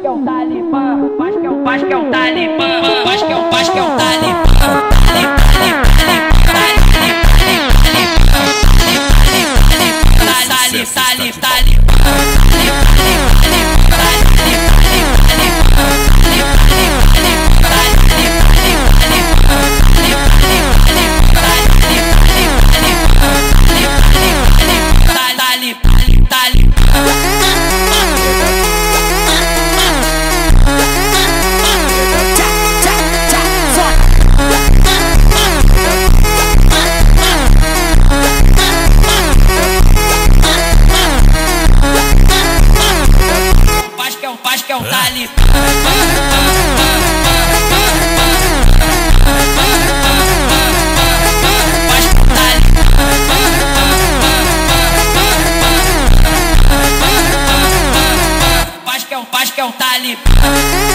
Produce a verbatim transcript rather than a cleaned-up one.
que é um talibã, faz que é um, faz que é um talibã, faz que é um, faz que é um talibã. Faz que é um talibã. Faz que é um, faz que é um talibã.